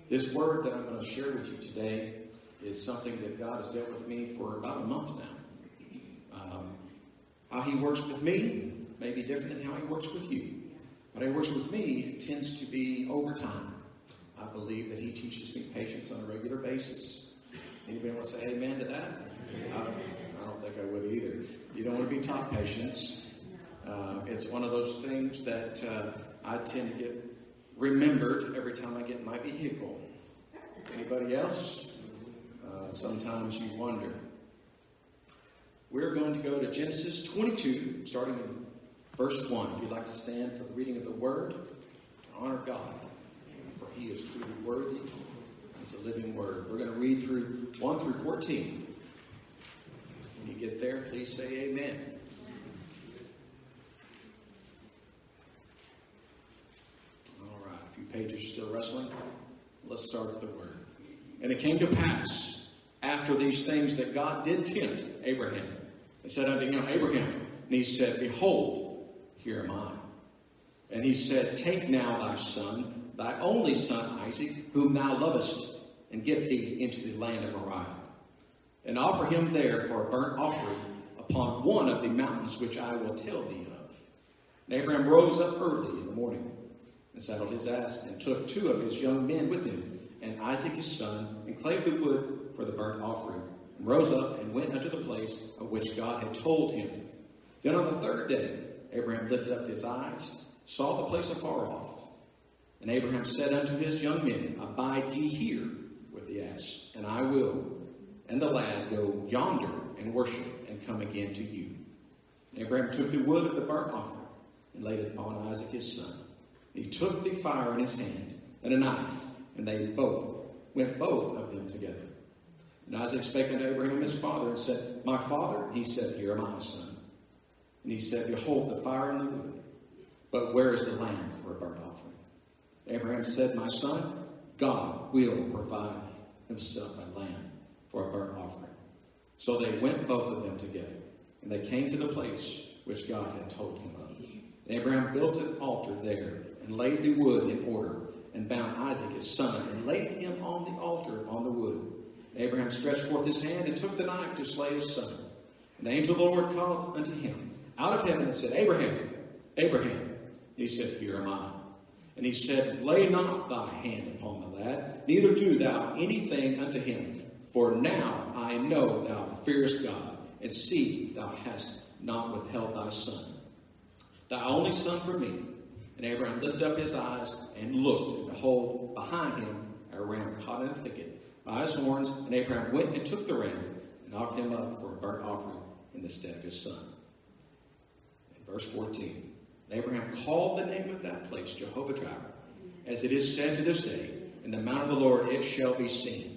This word that I'm going to share with you today is something that God has dealt with me for about a month now. How He works with me may be different than how He works with you. But He works with me tends to be over time. I believe that He teaches me patience on a regular basis. Anybody want to say amen to that? I don't think I would either. You don't want to be taught patience. It's one of those things that I tend to get remembered every time I get in my vehicle. Anybody else? Sometimes you wonder. We're going to go to Genesis 22, starting in verse 1. If you'd like to stand for the reading of the Word, honor God, for He is truly worthy. It's a living Word. We're going to read through 1 through 14. When you get there, please say amen. All right, a few pages still wrestling. Let's start with the Word. And it came to pass, after these things, that God did tempt Abraham, and said unto him, Abraham. And he said, Behold, here am I. And he said, Take now thy son, thy only son Isaac, whom thou lovest, and get thee into the land of Moriah, and offer him there for a burnt offering upon one of the mountains which I will tell thee of. And Abraham rose up early in the morning, and saddled his ass, and took 2 of his young men with him, and Isaac his son, and clave the wood for the burnt offering, and rose up and went unto the place of which God had told him. Then on the 3rd day, Abraham lifted up his eyes, saw the place afar off. And Abraham said unto his young men, Abide ye here with the ass, and I will, and the lad, go yonder and worship, and come again to you. And Abraham took the wood of the burnt offering, and laid it upon Isaac his son. And he took the fire in his hand, and a knife, and they went both of them together. And Isaac spake unto Abraham his father, and said, My father? And he said, Here am I, son. And he said, Behold the fire and the wood, but where is the lamb for a burnt offering? Abraham said, My son, God will provide himself a lamb for a burnt offering. So they went both of them together, and they came to the place which God had told him of. And Abraham built an altar there, and laid the wood in order, and bound Isaac his son, and laid him on the altar on the wood. And Abraham stretched forth his hand, and took the knife to slay his son. And the angel of the Lord called unto him out of heaven, and said, Abraham, Abraham. And he said, Here am I. And he said, Lay not thy hand upon the lad, neither do thou anything unto him. For now I know thou fearest God, and see, thou hast not withheld thy son, thy only son, from me. And Abraham lifted up his eyes and looked, and behold, behind him a ram caught in a thicket by his horns. And Abraham went and took the ram, and offered him up for a burnt offering in the stead of his son. In verse 14, and Abraham called the name of that place Jehovah-Jireh, as it is said to this day, In the mount of the Lord it shall be seen.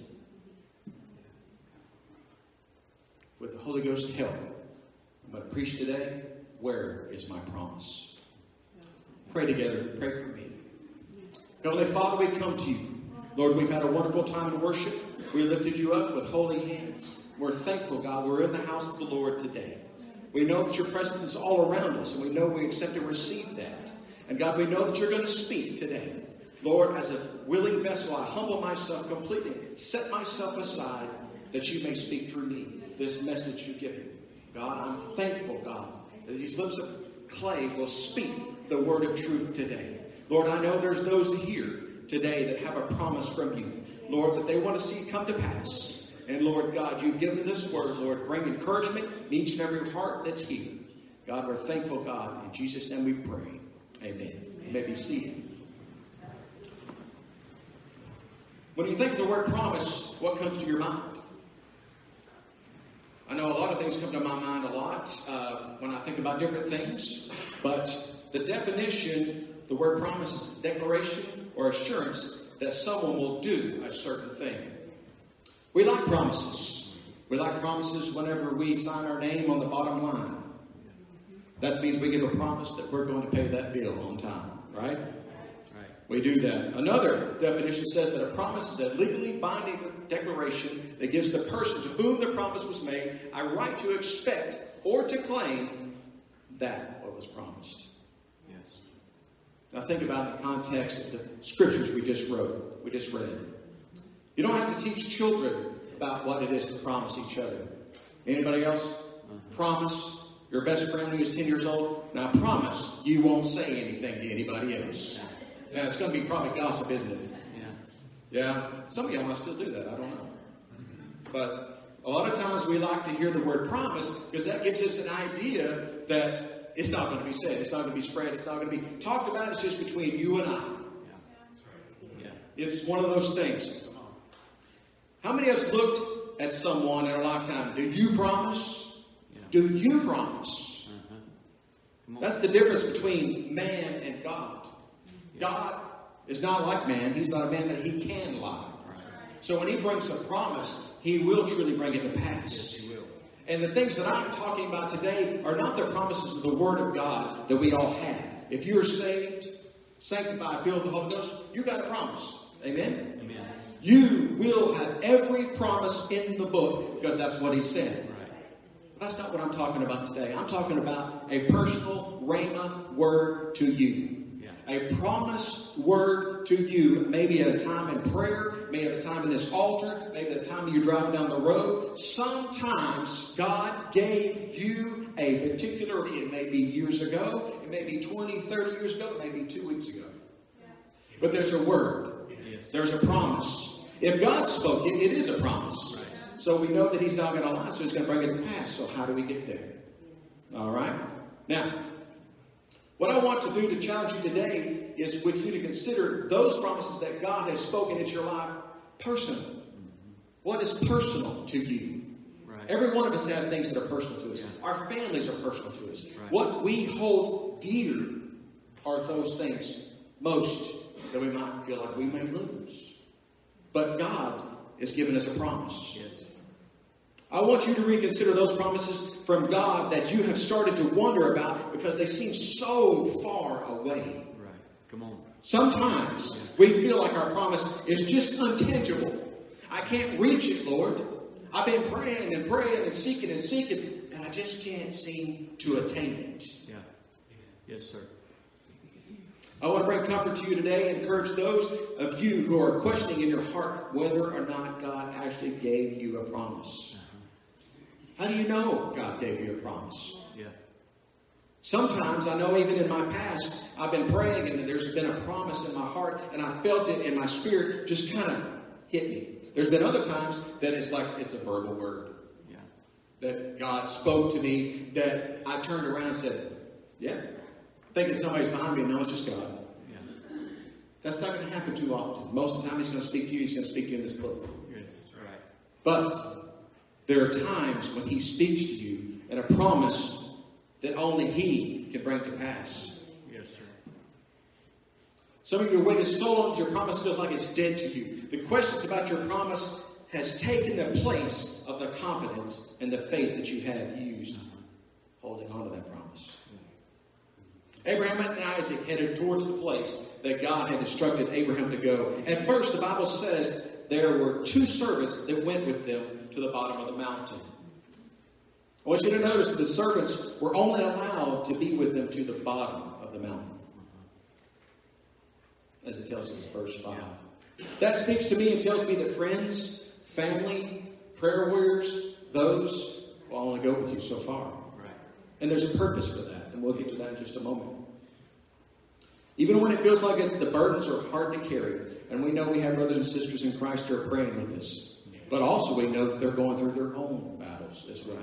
With the Holy Ghost help, I'm going to preach today, Where is my promise? Pray together. Pray for me. Heavenly Father, we come to you. Lord, we've had a wonderful time in worship. We lifted you up with holy hands. We're thankful, God, we're in the house of the Lord today. We know that your presence is all around us, and we know we accept and receive that. And God, we know that you're going to speak today. Lord, as a willing vessel, I humble myself completely, set myself aside, that you may speak through me this message you've given. God, I'm thankful, God, that these lips of clay will speak the word of truth today. Lord, I know there's those here today that have a promise from you, Lord, that they want to see come to pass. And Lord God, you've given this word, Lord, bring encouragement in each and every heart that's here. God, we're thankful, God. In Jesus' name we pray. Amen. You may be seated. When you think of the word promise, what comes to your mind? I know a lot of things come to my mind a lot when I think about different things. But the definition, the word promise is declaration or assurance that someone will do a certain thing. We like promises. We like promises whenever we sign our name on the bottom line. That means we give a promise that we're going to pay that bill on time, right? We do that. Another definition says that a promise is a legally binding declaration that gives the person to whom the promise was made a right to expect or to claim that what was promised. Yes. Now think about the context of the scriptures we just wrote. book we just read. You don't have to teach children about what it is to promise each other. Anybody else? Promise your best friend who is 10 years old. Now promise you won't say anything to anybody else. Now it's going to be probably gossip, isn't it? Yeah. Some of y'all might still do that. I don't know. But a lot of times we like to hear the word promise because that gives us an idea that it's not going to be said. It's not going to be spread. It's not going to be talked about. It's just between you and I. It's one of those things. How many of us looked at someone in our lifetime? Do you promise? Do you promise? That's the difference between man and God. God is not like man. He's not a man that he can lie. So when he brings a promise, he will truly bring it to pass. Yes, he will. And the things that I'm talking about today are not the promises of the Word of God that we all have. If you are saved, sanctified, filled with the Holy Ghost, you got a promise. Amen? Amen. You will have every promise in the book because that's what he said. Right. But that's not what I'm talking about today. I'm talking about a personal rhema word to you. A promised word to you, maybe at a time in prayer, maybe at a time in this altar, maybe at a time you're driving down the road. Sometimes God gave you a particular, it may be years ago, it may be 20, 30 years ago, it may be 2 weeks ago. But there's a word. There's a promise. If God spoke it, it is a promise. So we know that he's not going to lie, so he's going to bring it to pass. So how do we get there? All right? Now, what I want to do to challenge you today is with you to consider those promises that God has spoken into your life personally. What is personal to you? Right. Every one of us have things that are personal to us. Our families are personal to us. Right. What we hold dear are those things most that we might feel like we may lose. But God has given us a promise. Yes. I want you to reconsider those promises from God that you have started to wonder about because they seem so far away. Right. Come on. Sometimes we feel like our promise is just untangible. I can't reach it, Lord. I've been praying and praying and seeking, and I just can't seem to attain it. Yeah. Yes, sir. I want to bring comfort to you today and encourage those of you who are questioning in your heart whether or not God actually gave you a promise. How do you know God gave you a promise? Yeah. Sometimes, I know even in my past, I've been praying and there's been a promise in my heart and I felt it in my spirit just kind of hit me. There's been other times that it's like it's a verbal word. Yeah. That God spoke to me that I turned around and said, yeah. Thinking somebody's behind me. No, it's just God. Yeah. That's not going to happen too often. Most of the time he's going to speak to you. He's going to speak to you in this book. Yes, right. But there are times when he speaks to you and a promise that only he can bring to pass. Yes, sir. Some of you are waiting so long that your promise feels like it's dead to you. The questions about your promise has taken the place of the confidence and the faith that you had used holding on to that promise. Abraham and Isaac headed towards the place that God had instructed Abraham to go. At first, the Bible says there were 2 servants that went with them to the bottom of the mountain. I want you to notice that the servants were only allowed to be with them to the bottom of the mountain. As it tells us in verse 5. That speaks to me and tells me that friends, family, prayer warriors, those will only go with you so far. Right. And there's a purpose for that. And we'll get to that in just a moment. Even when it feels like the burdens are hard to carry. And we know we have brothers and sisters in Christ who are praying with us. But also we know that they're going through their own battles as well.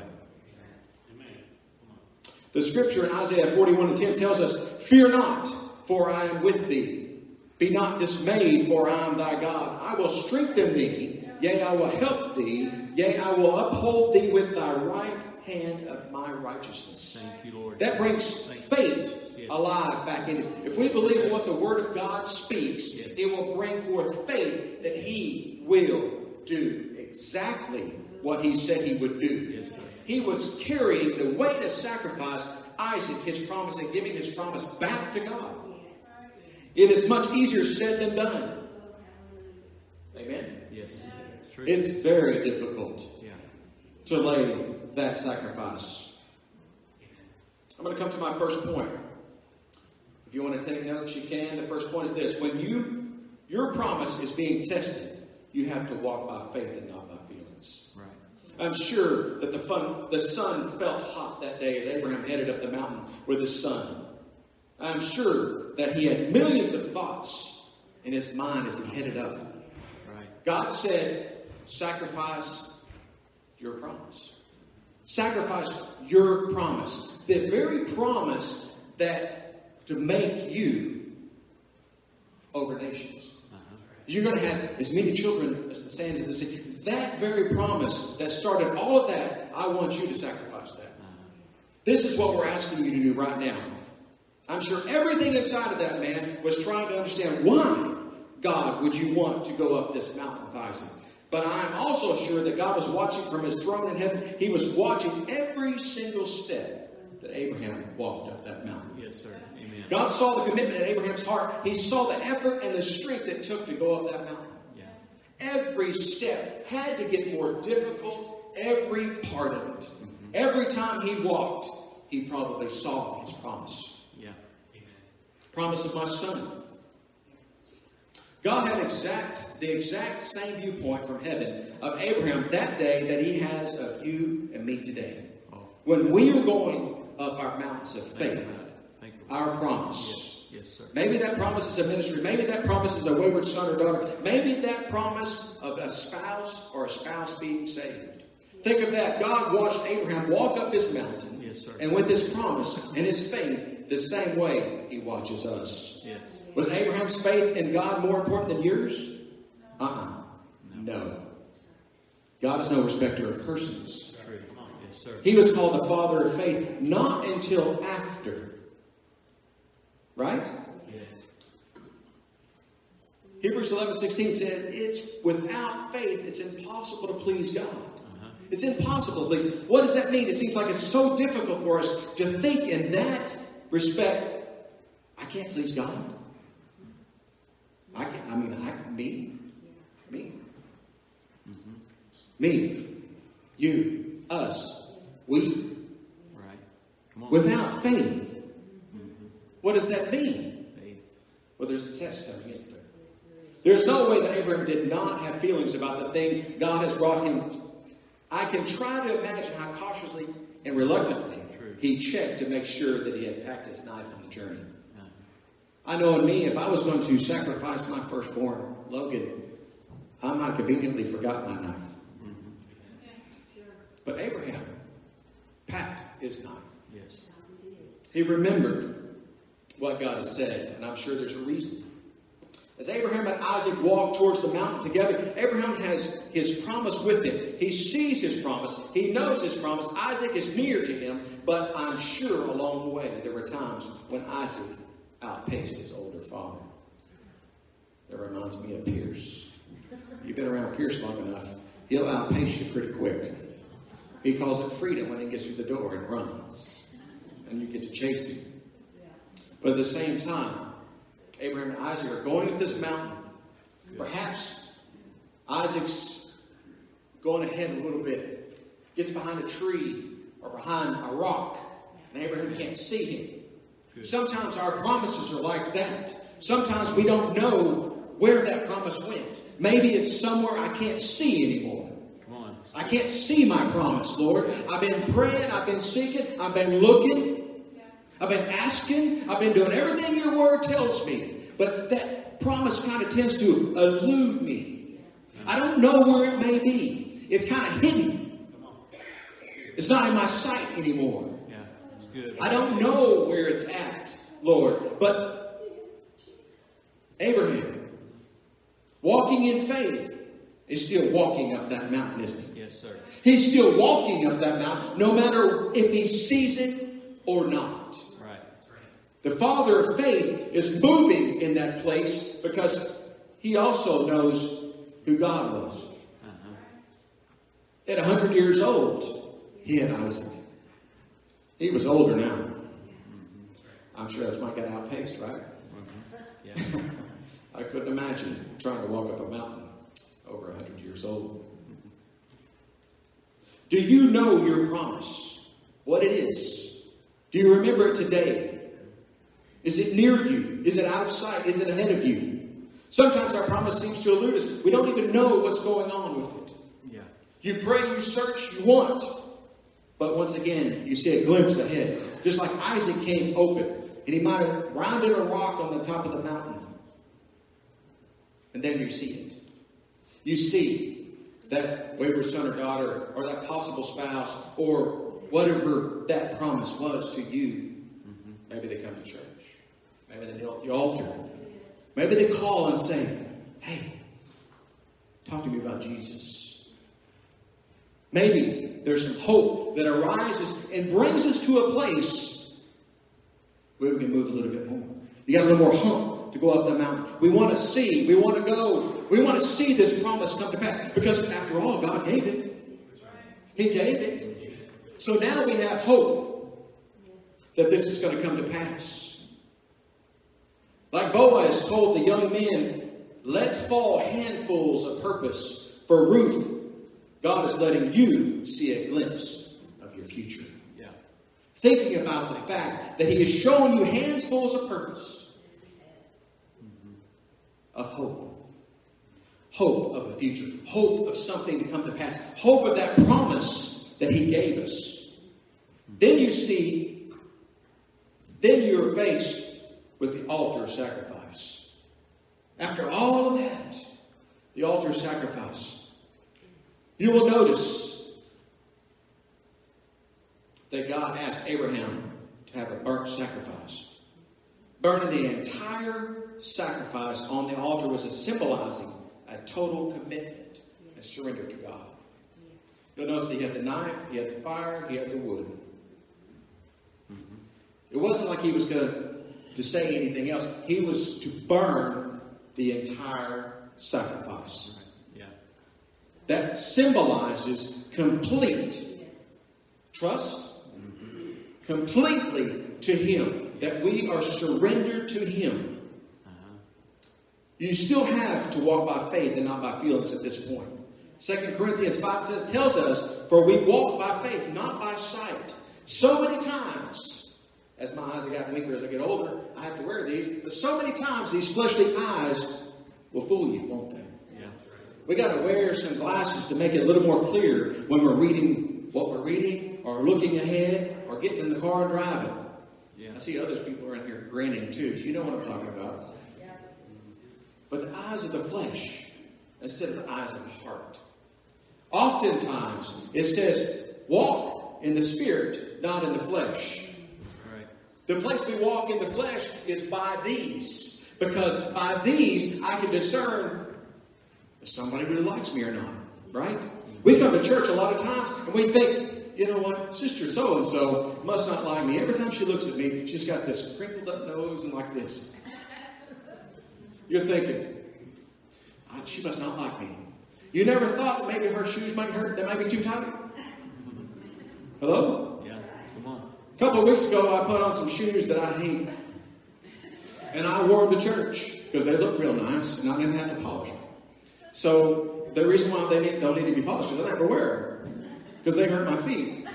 The scripture in Isaiah 41:10 tells us, fear not, for I am with thee. Be not dismayed, for I am thy God. I will strengthen thee. Yea, I will help thee. Yea, I will uphold thee with thy right hand of my righteousness. Thank you, Lord. That brings faith alive back in it. If we believe in what the Word of God speaks, it will bring forth faith that he will do exactly what he said he would do. Yes, sir. He was carrying the weight of sacrifice, Isaac, his promise, and giving his promise back to God. It is much easier said than done. Amen? Yes. It's very difficult to lay that sacrifice. I'm going to come to my first point. If you want to take notes, you can. The first point is this. When your your promise is being tested, you have to walk by faith and not by feelings. Right. I'm sure that the sun felt hot that day as Abraham headed up the mountain with his son. I'm sure that he had millions of thoughts in his mind as he headed up. Right. God said, sacrifice your promise. Sacrifice your promise. The very promise that to make you over nations. You're going to have as many children as the sands of the sea. That very promise that started all of that, I want you to sacrifice that. This is what we're asking you to do right now. I'm sure everything inside of that man was trying to understand, why, God, would you want to go up this mountain of Isaac? But I'm also sure that God was watching from his throne in heaven. He was watching every single step that Abraham walked up that mountain. Yes, sir. Amen. God saw the commitment in Abraham's heart. He saw the effort and the strength it took to go up that mountain. Yeah. Every step had to get more difficult, every part of it. Mm-hmm. Every time he walked, he probably saw his promise. Yeah. Amen. Promise of my son. God had the exact same viewpoint from heaven of Abraham that day that he has of you and me today. Oh. When we are going up our mountains of faith, our promise. Yes, sir. Maybe that promise is a ministry. Maybe that promise is a wayward son or daughter. Maybe that promise of a spouse or a spouse being saved. Think of that. God watched Abraham walk up this mountain. Yes, sir. And with his promise and his faith, the same way he watches us. Yes. Was Abraham's faith in God more important than yours? No. God is no respecter of persons. True. Yes, sir. He was called the father of faith not until after. Right? Yes. Hebrews 11:16 said, it's without faith, it's impossible to please God. It's impossible to please. What does that mean? It seems like it's so difficult for us to think in that respect. I can't please God. Me, you, us, we. Right. Come on. Without faith. What does that mean? Faith. Well, there's a test coming, isn't there? There's no way that Abraham did not have feelings about the thing God has brought him. I can try to imagine how cautiously and reluctantly he checked to make sure that he had packed his knife on the journey. I know in me, if I was going to sacrifice my firstborn, Logan, I might conveniently forgot my knife. But Abraham packed his knife. Yes. He remembered what God had said, and I'm sure there's a reason. As Abraham and Isaac walk towards the mountain together, Abraham has his promise with him. He sees his promise. He knows his promise. Isaac is near to him, but I'm sure along the way there were times when Isaac outpaced his older father. That reminds me of Pierce. You've been around Pierce long enough, he'll outpace you pretty quick. He calls it freedom when he gets through the door and runs. And you get to chase him. But at the same time, Abraham and Isaac are going up this mountain. Perhaps Isaac's going ahead a little bit. Gets behind a tree or behind a rock. And Abraham can't see him. Sometimes our promises are like that. Sometimes we don't know where that promise went. Maybe it's somewhere I can't see anymore. I can't see my promise, Lord. I've been praying. I've been seeking. I've been looking. I've been asking. I've been doing everything your word tells me. But that promise kind of tends to elude me. I don't know where it may be. It's kind of hidden. It's not in my sight anymore. Yeah, it's good. I don't know where it's at, Lord. But Abraham, walking in faith, is still walking up that mountain, isn't he? Yes, sir. He's still walking up that mountain, no matter if he sees it or not. Right. The father of faith is moving in that place because he also knows who God was. At 100 years old, he had Isaac. He was older now. I'm sure that's why he got outpaced, right? Yeah. I couldn't imagine trying to walk up a mountain over 100 years old. Do you know your promise? What it is? Do you remember it today? Is it near you? Is it out of sight? Is it ahead of you? Sometimes our promise seems to elude us. We don't even know what's going on with it. Yeah. You pray, you search, you want. But once again, you see a glimpse ahead. Just like Isaac came open. And he might have rounded a rock on the top of the mountain. And then you see it. You see that wayward son or daughter, or that possible spouse, or whatever that promise was to you. Maybe they come to church. Maybe they kneel at the altar. Maybe they call and say, hey, talk to me about Jesus. Maybe there's some hope that arises and brings us to a place where we can move a little bit more. You got a little more hump to go up the mountain. We want to see. We want to go. We want to see this promise come to pass. Because after all, God gave it. He gave it. So now we have hope that this is going to come to pass. Like Boaz told the young men, let fall handfuls of purpose. For Ruth, God is letting you see a glimpse of your future. Yeah. Thinking about the fact that He is showing you handfuls of purpose. Of hope. Hope of a future. Hope of something to come to pass. Hope of that promise that He gave us. Then you see, then you're faced with the altar sacrifice. After all of that, the altar sacrifice. You will notice that God asked Abraham to have a burnt sacrifice. Burning the entire sacrifice on the altar was symbolizing a total commitment and surrender to God. You'll notice that He had the knife, He had the fire, He had the wood. It wasn't like He was going to say anything else. He was to burn the entire sacrifice. Yeah. That symbolizes complete trust, completely to Him, that we are surrendered to Him. You still have to walk by faith and not by feelings at this point. 2 Corinthians 5 tells us, for we walk by faith, not by sight. So many times, as my eyes have gotten weaker as I get older, I have to wear these. But so many times, these fleshly eyes will fool you, won't they? Yeah. We got to wear some glasses to make it a little more clear when we're reading what we're reading, or looking ahead, or getting in the car and driving. Yeah. I see others people are in here grinning too. So you know what I'm talking about. But the eyes of the flesh instead of the eyes of the heart. Oftentimes, it says, walk in the Spirit, not in the flesh. Right. The place we walk in the flesh is by these. Because by these, I can discern if somebody really likes me or not. Right? We come to church a lot of times, and we think, you know what, Sister so-and-so must not like me. Every time she looks at me, she's got this crinkled up nose and like this. You're thinking, she must not like me. You never thought that maybe her shoes might hurt, they might be too tight? Hello? Yeah. Come on. A couple of weeks ago, I put on some shoes that I hate. And I wore them to church because they look real nice and I didn't have to polish them. So the reason why they don't need to be polished is I never wear them because they hurt my feet.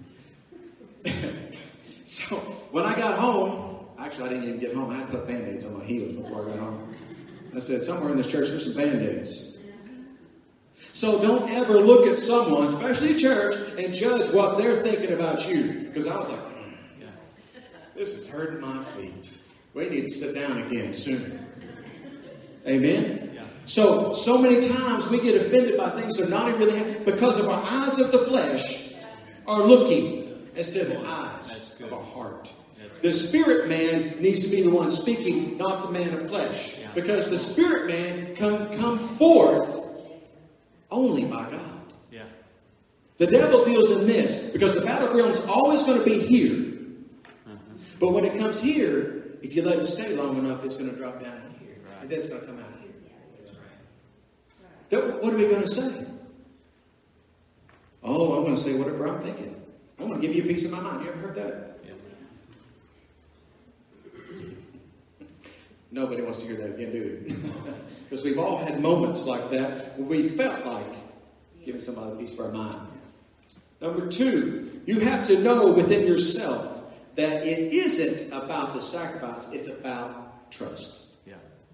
So when I got home, actually I didn't even get home. I had to put Band-Aids on my heels before I got home. I said, somewhere in this church there's some Band-Aids. So don't ever look at someone, especially church, and judge what they're thinking about you. Because I was like, this is hurting my feet. We need to sit down again soon. Amen? Yeah. So many times we get offended by things that are not even really happening because of our eyes of the flesh are looking instead of the eyes of our heart. The spirit man needs to be the one speaking, not the man of flesh. Yeah. Because the spirit man can come forth only by God. Yeah. The devil deals in this because the battleground is always going to be here. But when it comes here, if you let it stay long enough, it's going to drop down in here. Right. And then it's going to come out here. What are we going to say? Oh, I'm going to say whatever I'm thinking. I'm going to give you a piece of my mind. You ever heard that? Yeah. Nobody wants to hear that again, do they? Because we've all had moments like that where we felt like giving somebody a piece of our mind. Number 2, you have to know within yourself that it isn't about the sacrifice, it's about trust. Yeah.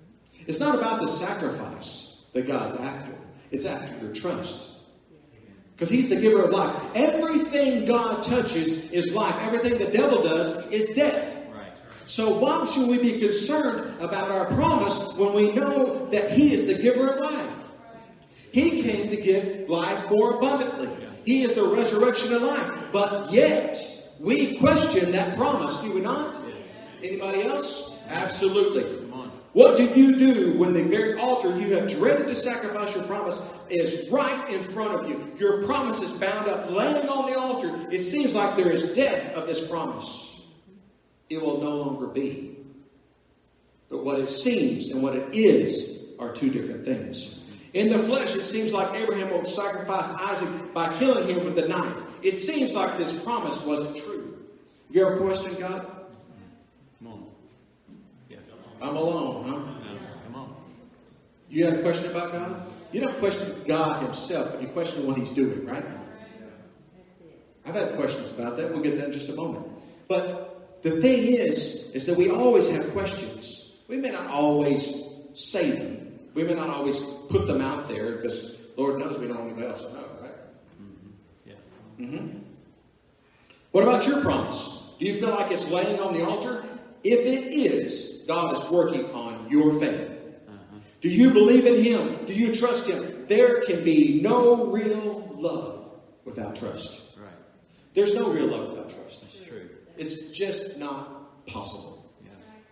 It's not about the sacrifice that God's after. It's after your trust. Because He's the giver of life. Everything God touches is life. Everything the devil does is death. Right. So why should we be concerned about our promise when we know that He is the giver of life? He came to give life more abundantly. He is the resurrection of life. But yet, we question that promise, do we not? Anybody else? Absolutely. Come on. What do you do when the very altar you have dreaded to sacrifice your promise is right in front of you? Your promise is bound up, laying on the altar. It seems like there is death of this promise. It will no longer be. But what it seems and what it is are two different things. In the flesh, it seems like Abraham will sacrifice Isaac by killing him with a knife. It seems like this promise wasn't true. Have you ever questioned God? Come on. Yeah. I'm alone, huh? No, come on. You have a question about God? You don't question God Himself, but you question what He's doing, right? I've had questions about that. We'll get to that in just a moment. But the thing is that we always have questions. We may not always say them. We may not always put them out there because Lord knows we don't want anybody else to know, right? Yeah. Mm-hmm. What about your promise? Do you feel like it's laying on the altar? If it is, God is working on your faith. Do you believe in Him? Do you trust Him? There can be no real love without trust. Right. There's no real love without trust. That's true. It's just not possible. Yeah.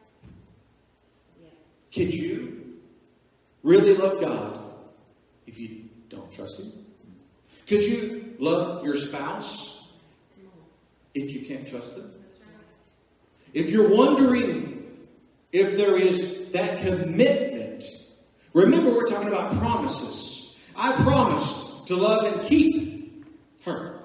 Could you really love God if you don't trust Him? Could you love your spouse if you can't trust them? If you're wondering if there is that commitment, remember we're talking about promises. I promised to love and keep her.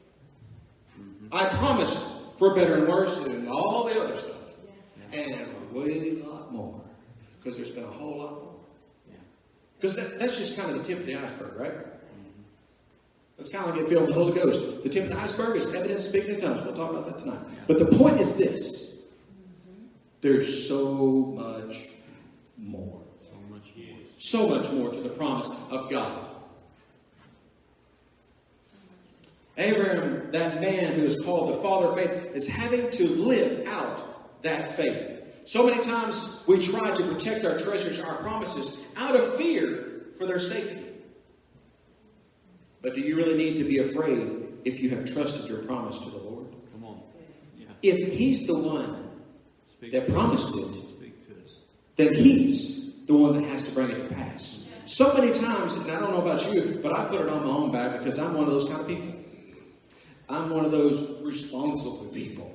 I promised for better and worse and all the other stuff. And a way lot more. Because there's been a whole lot more. Because that's just kind of the tip of the iceberg, right? That's kind of like it filled with the Holy Ghost. The tip of the iceberg is evidence of speaking in tongues. We'll talk about that tonight. But the point is this. There's so much more. So much more to the promise of God. Abraham, that man who is called the father of faith, is having to live out that faith. So many times we try to protect our treasures, our promises, out of fear for their safety. But do you really need to be afraid if you have trusted your promise to the Lord? Come on. Yeah. If He's the one that promised it, Speak to us. then He's the one that has to bring it to pass. So many times, and I don't know about you, but I put it on my own back because I'm one of those kind of people. I'm one of those responsible people.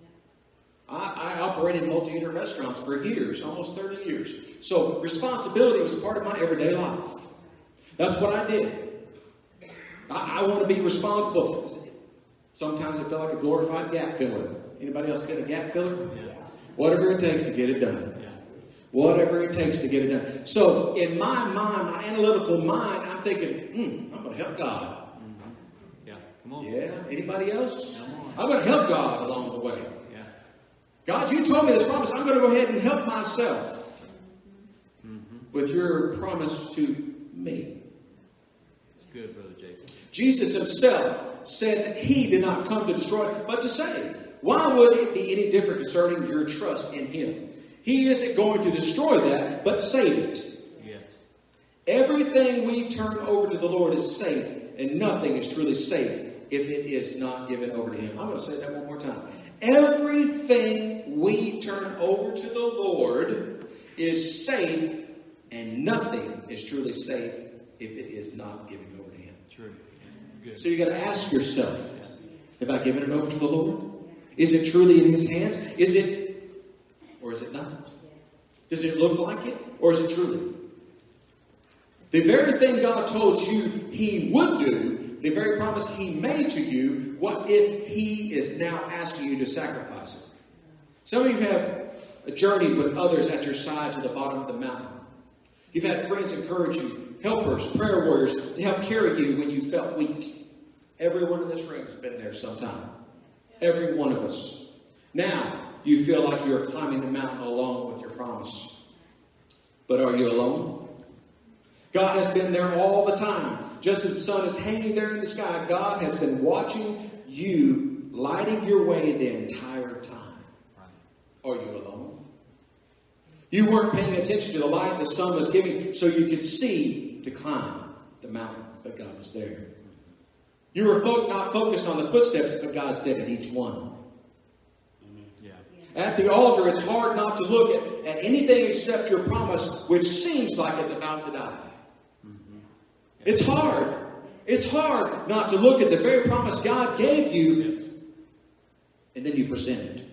I operated multi-unit restaurants for years, almost 30 years. So responsibility was part of my everyday life. That's what I did. I want to be responsible. Sometimes it felt like a glorified gap filler. Anybody else get a gap filler? Yeah. Whatever it takes to get it done. Yeah. Whatever it takes to get it done. So in my mind, my analytical mind, I'm thinking, I'm going to help God. Mm-hmm. Yeah. Come on. Yeah. Anybody else? Come on. I'm going to help God along the way. Yeah. God, you told me this promise. I'm going to go ahead and help myself with your promise to me. It's good, Brother Jason. Jesus Himself said that He did not come to destroy, but to save. Why would it be any different concerning your trust in Him? He isn't going to destroy that, but save it. Yes. Everything we turn over to the Lord is safe, and nothing is truly safe if it is not given over to Him. I'm going to say that one more time. Everything we turn over to the Lord is safe, and nothing is truly safe if it is not given over to Him. True. Good. So you got to ask yourself, have I given it over to the Lord? Is it truly in His hands? Is it, or is it not? Does it look like it, or is it truly? The very thing God told you He would do, the very promise He made to you, what if He is now asking you to sacrifice it? Some of you have journeyed with others at your side to the bottom of the mountain. You've had friends encourage you, helpers, prayer warriors to help carry you when you felt weak. Everyone in this room has been there sometime. Every one of us. Now, you feel like you're climbing the mountain along with your promise. But are you alone? God has been there all the time. Just as the sun is hanging there in the sky, God has been watching you, lighting your way the entire time. Are you alone? You weren't paying attention to the light the sun was giving so you could see to climb the mountain, but God was there. You were not focused on the footsteps, but God stepped at each one. Yeah. At the altar, it's hard not to look at anything except your promise, which seems like it's about to die. It's hard. It's hard not to look at the very promise God gave you, and then you present it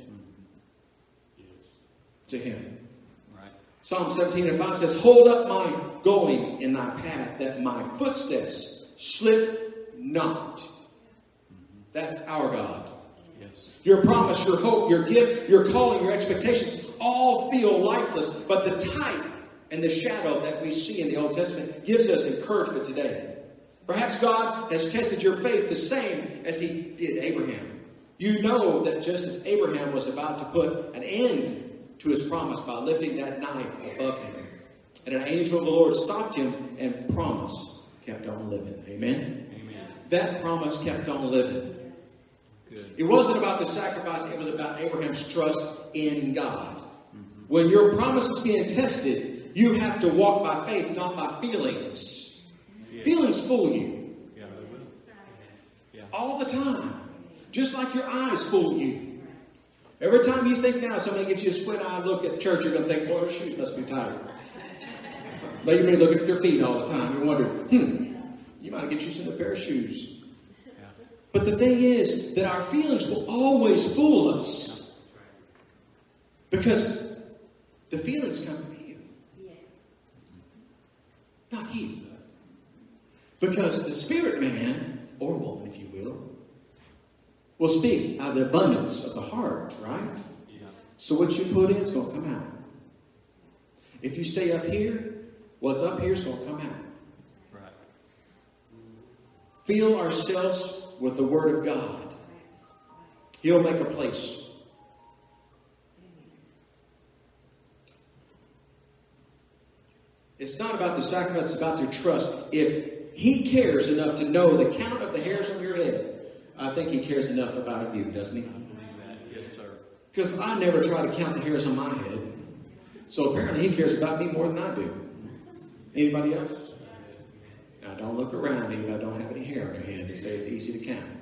to Him. Right. Psalm 17:5 says, "Hold up my going in thy path, that my footsteps slip not." That's our God. Yes. Your promise, your hope, your gift, your calling, your expectations all feel lifeless. But the type and the shadow that we see in the Old Testament gives us encouragement today. Perhaps God has tested your faith the same as He did Abraham. You know that just as Abraham was about to put an end to his promise by lifting that knife above him, and an angel of the Lord stopped him, and promise kept on living. Amen? Amen. That promise kept on living. Good. It wasn't about the sacrifice. It was about Abraham's trust in God. When your promise is being tested, you have to walk by faith, not by feelings. Yeah. Feelings fool you. Yeah, they will. Yeah. All the time. Just like your eyes fool you. Every time you think now somebody gives you a squint-eyed look at church, you're going to think, boy, their shoes must be tired. But you may look at their feet all the time. You wonder, you might get you some pair of shoes. Yeah. But the thing is that our feelings will always fool us. Because the feelings come from you. Not you. Because the spirit man, or woman if you will speak out of the abundance of the heart, right? Yeah. So what you put in is going to come out. If you stay up here, what's up here is going to come out. Right. Fill ourselves with the Word of God. He'll make a place. It's not about the sacrifice, it's about your trust. If He cares enough to know the count of the hairs on your head, I think He cares enough about you, doesn't He? I believe that. Yes, sir. Because I never try to count the hairs on my head. So apparently He cares about me more than I do. Anybody else? Now don't look around anybody don't have any hair on their head and say it's easy to count.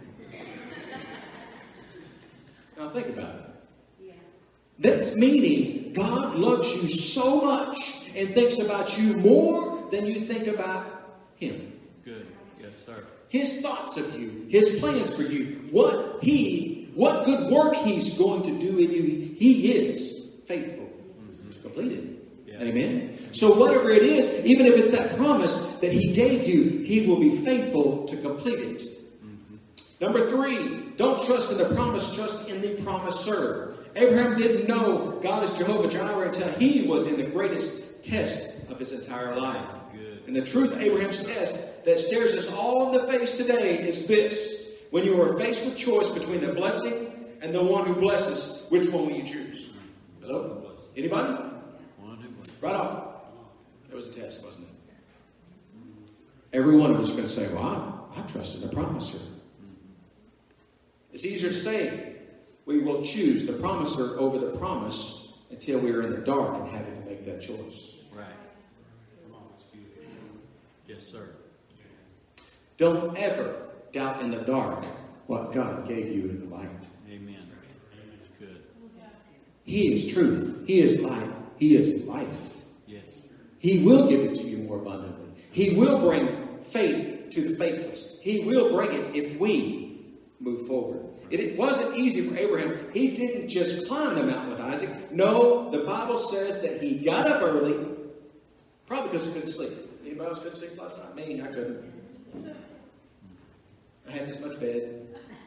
Now think about it. That's meaning God loves you so much and thinks about you more than you think about Him. Good. Yes, sir. His thoughts of you, His plans for you, what good work He's going to do in you, He is faithful to complete it. Yeah. Amen? So whatever it is, even if it's that promise that He gave you, He will be faithful to complete it. Number 3, don't trust in the promise, trust in the promiser. Abraham didn't know God is Jehovah Jireh until he was in the greatest test of his entire life. Good. And the truth of Abraham's test that stares us all in the face today is this. When you are faced with choice between the blessing and the one who blesses, which one will you choose? Hello? Anybody? Right off. It was a test, wasn't it? Every one of us is going to say, well, I trust in the promiser. It's easier to say we will choose the promiser over the promise until we are in the dark and having to make that choice. Right. Yes, sir. Don't ever doubt in the dark what God gave you in the light. Amen. That's good. He is truth. He is light. He is life. Yes. He will give it to you more abundantly. He will bring faith to the faithless. He will bring it if we move forward. It wasn't easy for Abraham. He didn't just climb the mountain with Isaac. No, the Bible says that he got up early, probably because he couldn't sleep. Anybody else couldn't sleep last night? Me, I couldn't. I had this much bed.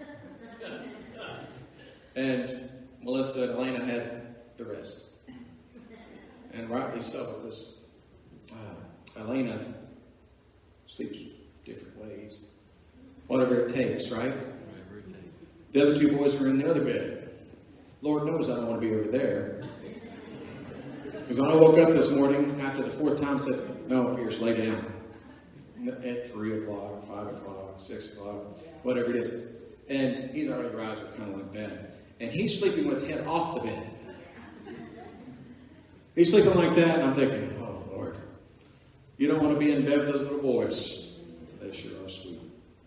And Melissa and Elena had the rest. And rightly so, because Elena sleeps different ways. Whatever it takes, right? Whatever it takes. The other two boys were in the other bed. Lord knows I don't want to be over there. Because when I woke up this morning, after the fourth time, I said, no, Pierce, lay down. At 3 o'clock, 5 o'clock, 6 o'clock, whatever it is. And he's already rise are kind of like that. And he's sleeping with head off the bed. He's sleeping like that, and I'm thinking, oh, Lord, you don't want to be in bed with those little boys. They sure are sweet.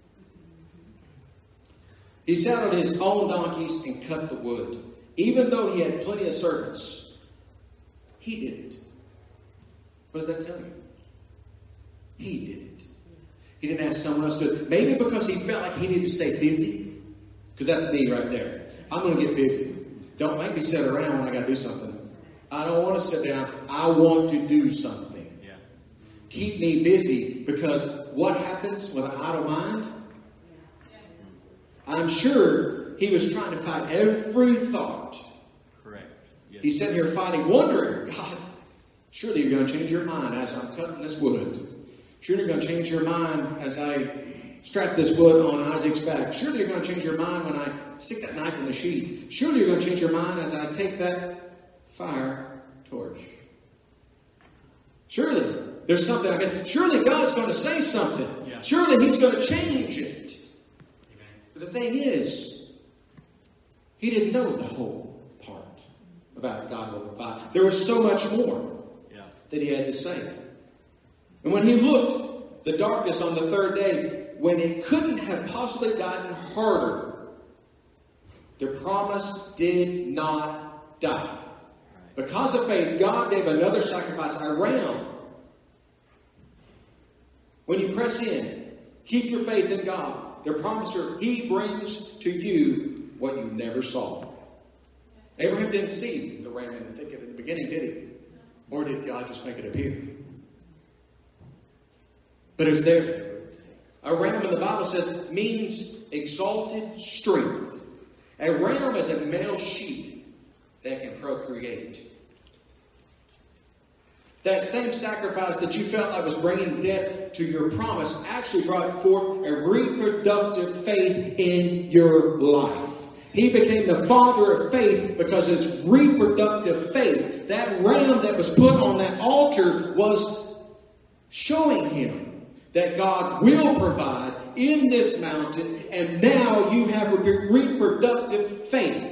He saddled his own donkeys and cut the wood. Even though he had plenty of servants, he did it. What does that tell you? He did it. He didn't ask someone else to do it. Maybe because he felt like he needed to stay busy. Because that's me right there. I'm going to get busy. Don't make me sit around when I got to do something. I don't want to sit down. I want to do something. Yeah. Keep me busy, because what happens with an idle mind? I'm sure he was trying to fight every thought. Correct. Yes. He's sitting here fighting, wondering, God, surely you're going to change your mind as I'm cutting this wood. Surely you're going to change your mind as I strap this wood on Isaac's back. Surely you're going to change your mind when I stick that knife in the sheath. Surely you're going to change your mind as I take that fire torch. Surely there's something I can. Surely God's going to say something. Yeah. Surely He's going to change it. But the thing is, he didn't know the whole part about God will provide. There was so much more that he had to say. And when he looked, the darkness on the third day, when it couldn't have possibly gotten harder, the promise did not die. Because of faith, God gave another sacrifice, a ram. When you press in, keep your faith in God. The promiser, He brings to you what you never saw. Abraham didn't see the ram in the thicket at the beginning, did he? Or did God just make it appear? But it's there. A ram in the Bible says means exalted strength. A ram is a male sheep that can procreate. That same sacrifice that you felt like was bringing death to your promise actually brought forth a reproductive faith in your life. He became the father of faith because it's reproductive faith. That ram that was put on that altar was showing him that God will provide in this mountain, and now you have reproductive faith.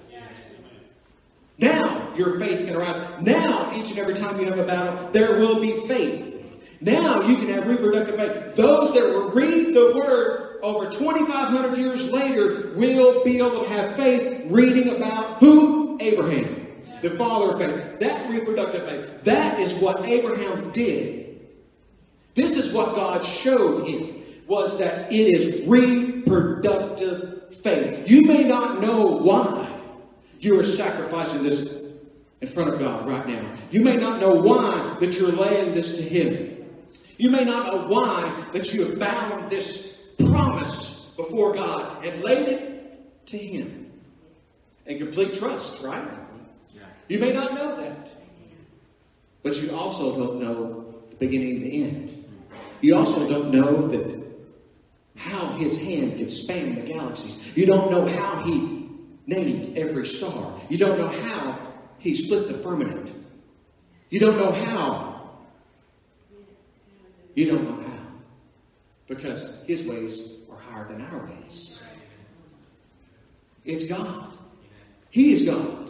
Now your faith can arise. Now, each and every time you have a battle, there will be faith. Now you can have reproductive faith. Those that will read the Word over 2,500 years later will be able to have faith reading about who? Abraham, the father of faith. That reproductive faith. That is what Abraham did. This is what God showed him, was that it is reproductive faith. You may not know why you are sacrificing this in front of God right now. You may not know why that you're laying this to Him. You may not know why that you have bound this promise before God and laid it to Him. In complete trust, right? You may not know that. But you also don't know the beginning and the end. You also don't know that how His hand can span the galaxies. You don't know how He named every star. You don't know how He split the firmament. You don't know how. You don't know how. Because His ways are higher than our ways. It's God. He is God.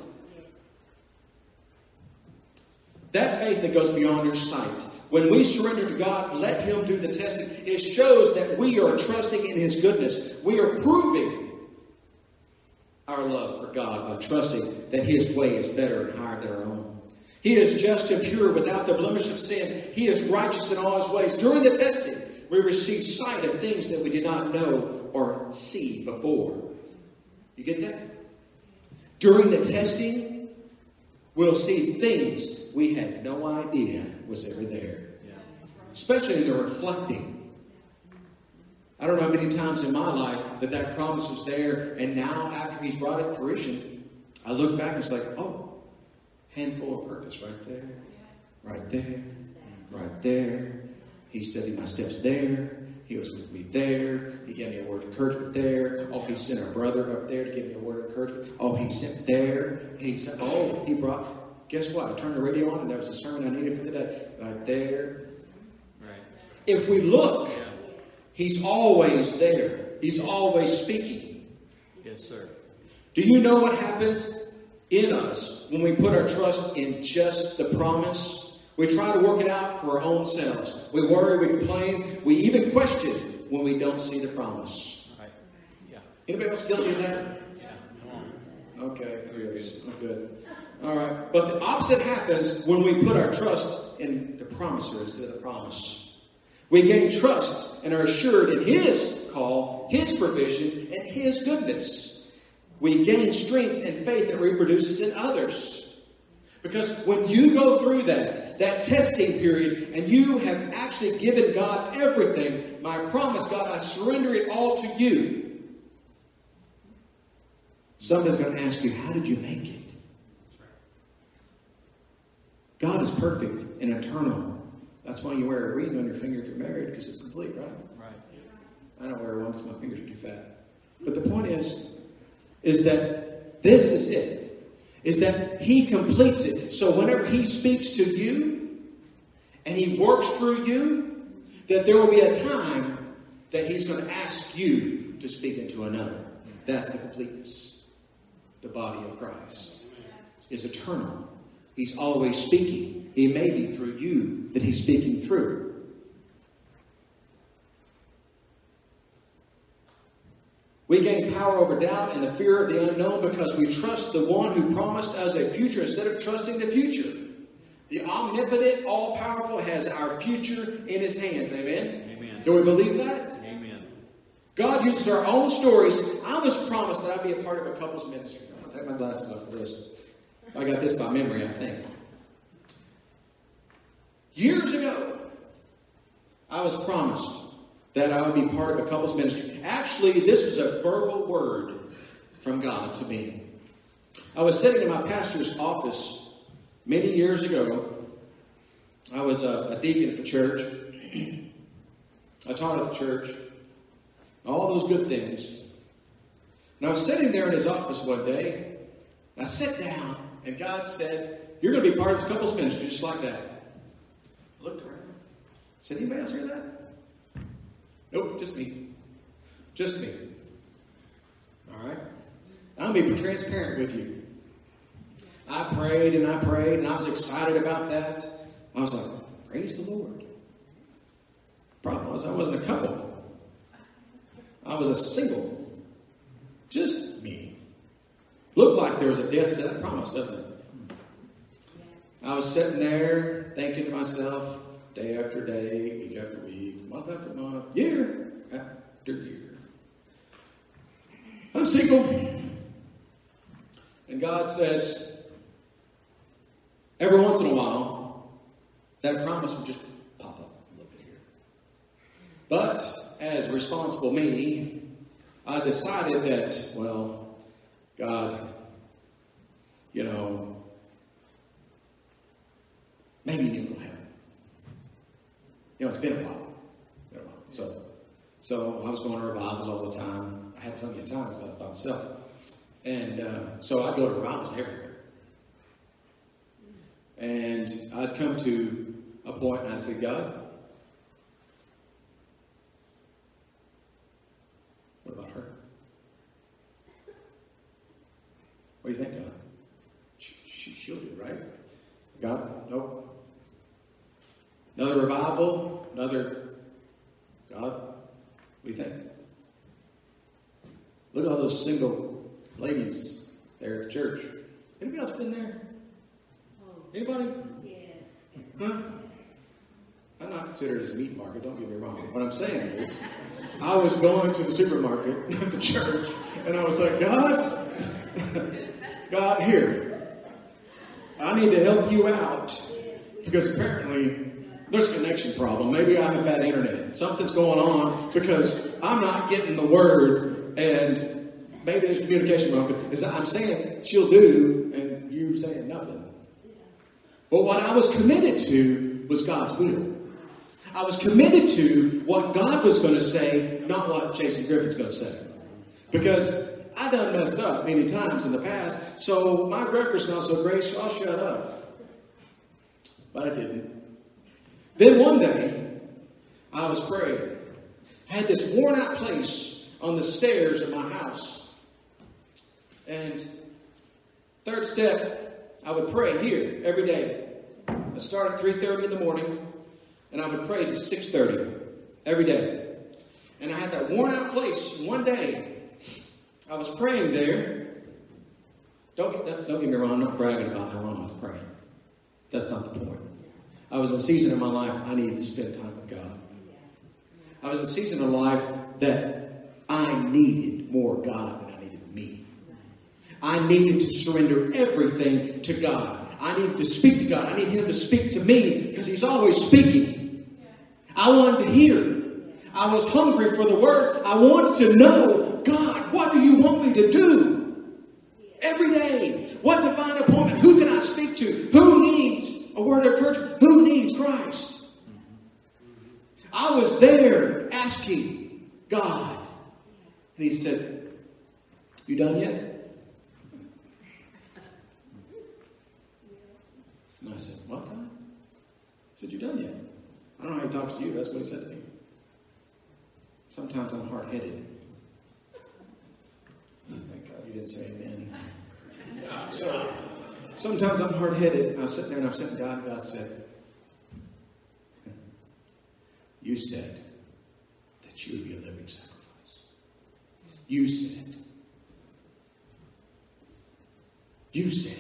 That faith that goes beyond your sight. When we surrender to God, let Him do the testing. It shows that we are trusting in His goodness. We are proving our love for God by trusting that His way is better and higher than our own. He is just and pure without the blemish of sin. He is righteous in all His ways. During the testing, we receive sight of things that we did not know or see before. You get that? During the testing, we'll see things we had no idea was ever there. Especially in the reflecting. I don't know how many times in my life that promise was there, and now after He's brought it to fruition, I look back and it's like, oh, handful of purpose right there, right there, right there. He steadied my steps there. He was with me there. He gave me a word of encouragement there. Oh, He sent a brother up there to give me a word of encouragement. Oh, He sent there. He sent. Oh, He brought. guess what? I turned the radio on and there was a sermon I needed for the day. Right there. Right. If we look, Yeah. He's always there. He's always speaking. Yes, sir. Do you know what happens in us when we put our trust in just the promise? We try to work it out for our own selves. We worry, we complain, we even question when we don't see the promise. Right. Yeah. Anybody else guilty of that? Yeah. Come on. Okay, 3 of us. Oh, good. All right. But the opposite happens when we put our trust in the promiser instead of the promise. We gain trust and are assured in His call, His provision, and His goodness. We gain strength and faith that reproduces in others. Because when you go through that testing period, and you have actually given God everything, my promise, God, I surrender it all to you. Somebody's going to ask you, how did you make it? God is perfect and eternal. That's why you wear a ring on your finger if you're married, because it's complete, right? Right. I don't wear one because my fingers are too fat. But the point is that this is it. Is that He completes it. So whenever He speaks to you and He works through you, that there will be a time that He's going to ask you to speak into another. That's the completeness. The body of Christ is eternal. He's always speaking. It may be through you that He's speaking through. We gain power over doubt and the fear of the unknown because we trust the one who promised us a future instead of trusting the future. The omnipotent, all-powerful has our future in His hands. Amen? Amen. Do we believe that? Amen. God uses our own stories. I was promised that I'd be a part of a couple's ministry. I'm going to take my glasses off for this. I got this by memory, I think. Years ago, I was promised that I would be part of a couple's ministry. Actually, this was a verbal word from God to me. I was sitting in my pastor's office many years ago. I was a deacon at the church. I taught at the church. All those good things. And I was sitting there in his office one day. And I sat down, and God said, "You're going to be part of this couple's ministry," just like that. I looked around. Said, "Anybody else hear that?" Nope, just me. Just me. All right? I'm going to be transparent with you. I prayed and I prayed, and I was excited about that. I was like, praise the Lord. Problem was, I wasn't a couple. I was a single. Just me. Looked like there was a death to that promise, doesn't it? I was sitting there thinking to myself, day after day, week after week, month after month, year after year. I'm single. And God says, every once in a while, that promise will just pop up a little bit here. But as responsible me, I decided that, well, God, maybe you need a little help. It's been a while. So I was going to revivals all the time. I had plenty of time by myself. And so I'd go to revivals everywhere. And I'd come to a point and I said, God, what about her? What do you think, God? She'll do it, right? God, nope. Another revival, God, what do you think? Look at all those single ladies there at the church. Anybody else been there? Anybody? Yes. Huh? I'm not considered as a meat market, don't get me wrong. What I'm saying is, I was going to the supermarket at the church, and I was like, God, here, I need to help you out, because apparently there's a connection problem. Maybe I have bad internet. Something's going on because I'm not getting the word, and maybe there's communication problem. Because I'm saying she'll do, and you saying nothing. But what I was committed to was God's will. I was committed to what God was going to say, not what Jason Griffin's going to say. Because I done messed up many times in the past, so my record's not so great, so I'll shut up. But I didn't. Then one day, I was praying. I had this worn out place on the stairs of my house. And third step, I would pray here every day. I start at 3:30 in the morning, and I would pray to 6:30 every day. And I had that worn out place. One day, I was praying there. Don't get me wrong, I'm not bragging about how long I was praying. That's not the point. I was in a season of my life I needed to spend time with God. I was in a season of life that I needed more God than I needed me. I needed to surrender everything to God. I needed to speak to God. I need Him to speak to me because He's always speaking. I wanted to hear. I was hungry for the Word. I wanted to know, God, what do you want me to do? Every day. What divine appointment? Who can I speak to? Who needs a word of encouragement? Who needs Christ? I was there asking God. And He said, you done yet? And I said, what, God? He said, you done yet? I don't know how He talks to you. That's what He said to me. Sometimes I'm hard-headed. Thank God you didn't say amen. So, sometimes I'm hard-headed. I was sitting there and I'm sitting God, and God said, you said that you would be a living sacrifice. You said. You said.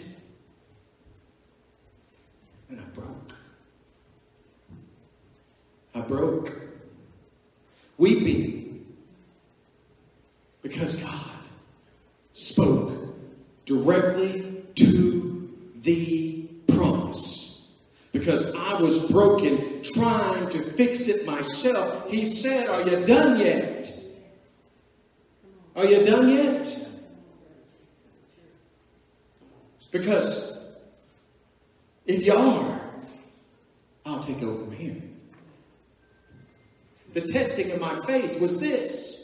And I broke. I broke. Weeping. Because God spoke directly to the promise. Because I was broken, trying to fix it myself. He said, are you done yet? Are you done yet? Because if you are, I'll take over from here. The testing of my faith was this.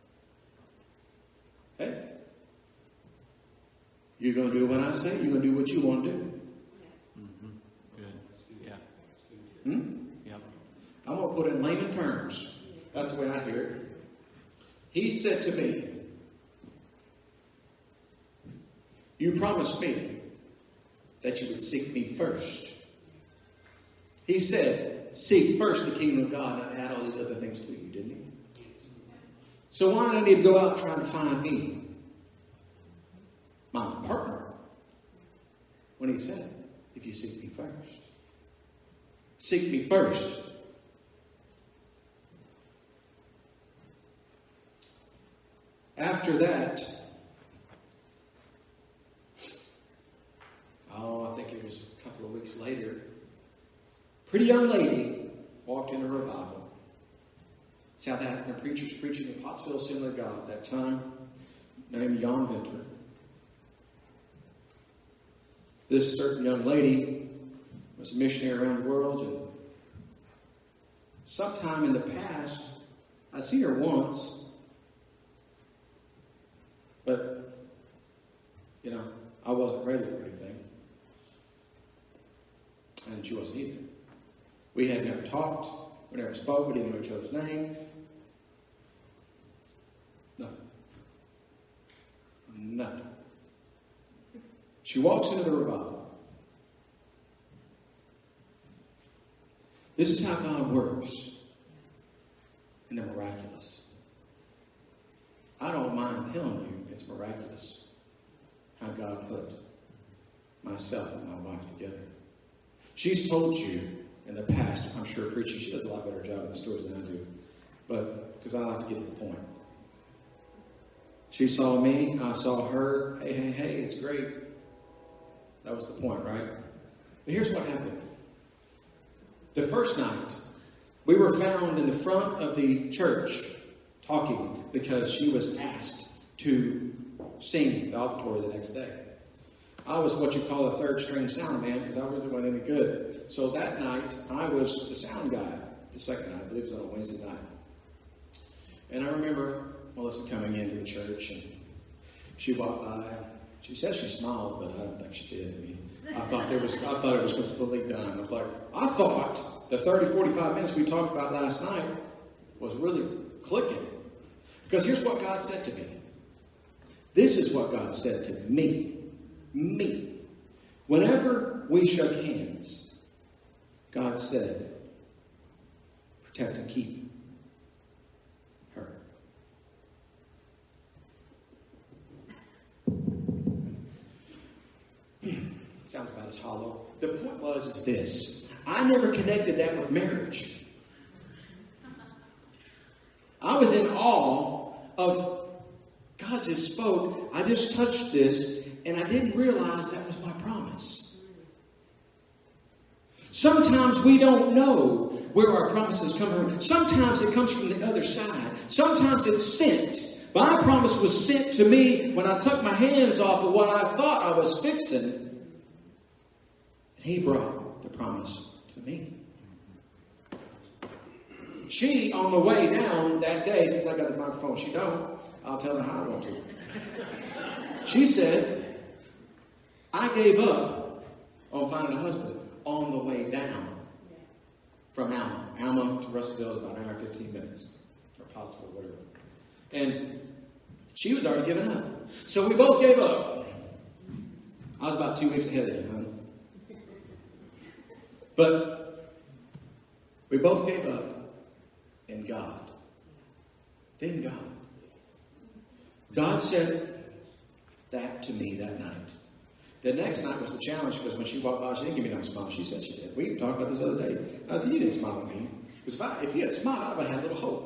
Okay? You're going to do what I say. You're going to do what you want to do. Good. Yeah. Yep. I'm going to put it in layman terms. That's the way I hear it. He said to me, you promised me that you would seek me first. He said, seek first the kingdom of God and add all these other things to you, didn't he? So why do I need to go out trying to find me? My partner. When he said, if you seek me first. Seek me first. After that, I think it was a couple of weeks later, pretty young lady walked into a revival. South African preachers preaching in Pottsville Assembly of God at that time, named Jan Venter. This certain young lady was a missionary around the world, and sometime in the past, I see her once, but, I wasn't ready for anything. And she wasn't either. We had never talked. We never spoke. We didn't know each other's name. Nothing. She walks into the revival. This is how God works in the miraculous. I don't mind telling you it's miraculous how God put myself and my wife together. She's told you in the past, I'm sure preaching, she does a lot better job with the stories than I do, but because I like to get to the point. She saw me, I saw her. Hey, it's great. That was the point, right? But here's what happened. The first night, we were found in the front of the church talking because she was asked to sing the offertory the next day. I was what you call a third string sound man because I really wasn't any good. So that night, I was the sound guy. The second night, I believe it was on a Wednesday night. And I remember Melissa coming into the church, and She walked by. She said she smiled, but I don't think she did. I mean, I thought it was completely done. I was like, I thought the 30, 45 minutes we talked about last night was really clicking. Because here's what God said to me. This is what God said to me. Me. Whenever we shook hands, God said, protect and keep her. Sounds about as hollow. The point is this. I never connected that with marriage. I was in awe of God just spoke. I just touched this, and I didn't realize that was my promise. Sometimes we don't know where our promises come from. Sometimes it comes from the other side. Sometimes it's sent. My promise was sent to me when I took my hands off of what I thought I was fixing. And He brought the promise to me. She, on the way down that day, since I got the microphone, she don't. I'll tell her how I want to. She said, I gave up on finding a husband on the way down from Alma. Alma to Russellville is about an hour and 15 minutes. Or Pottsville, whatever. And she was already giving up. So we both gave up. I was about 2 weeks ahead of you, huh? But we both gave up. And God. Then God. God said that to me that night. The next night was the challenge because when she walked by, she didn't give me no smile. She said she did. We even talked about this the other day. I said, you didn't smile at me. Because if you had smiled, I would have had a little hope.